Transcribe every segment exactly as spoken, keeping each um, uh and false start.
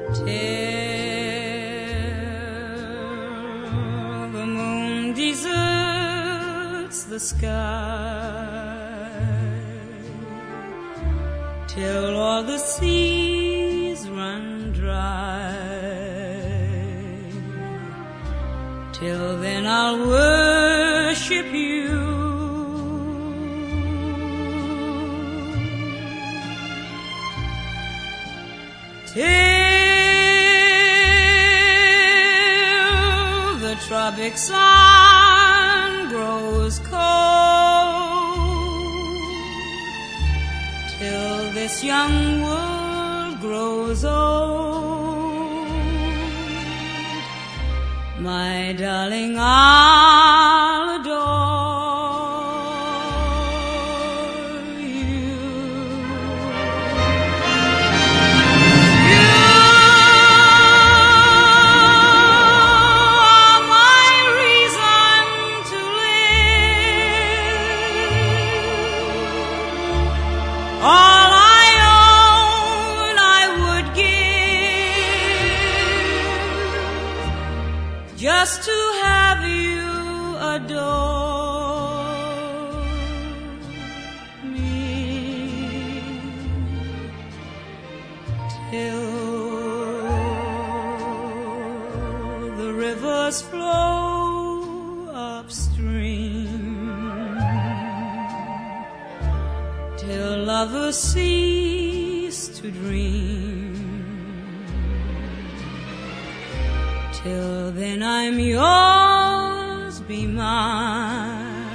till the moon deserts the sky, till all the seas run dry. Till then I'll worship you. Till the tropic sun grows cold, till this young world grows old, my darling, I'll adore you. You are my reason to live. All I own I would give, just to have you adore me. Till the rivers flow upstream, till lovers cease to dream. Till then I'm yours, be mine.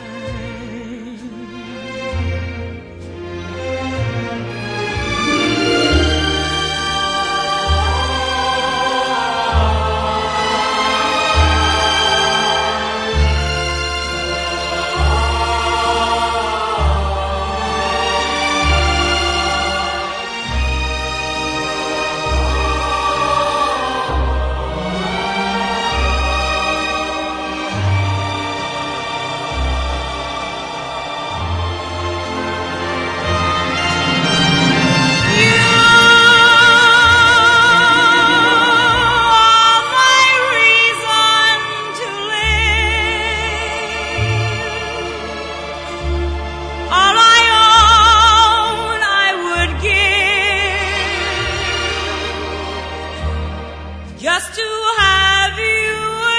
Just to have you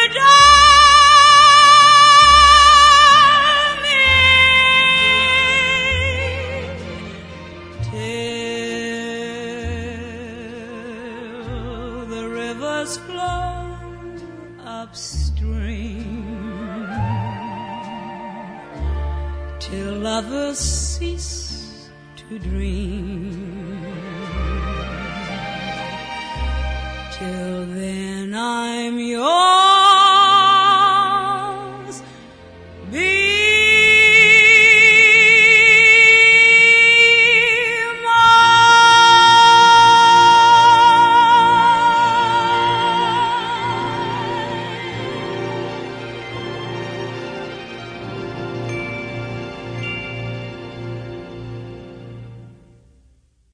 adore me. Till the rivers flow upstream, till lovers cease to dream. Till then I'm yours.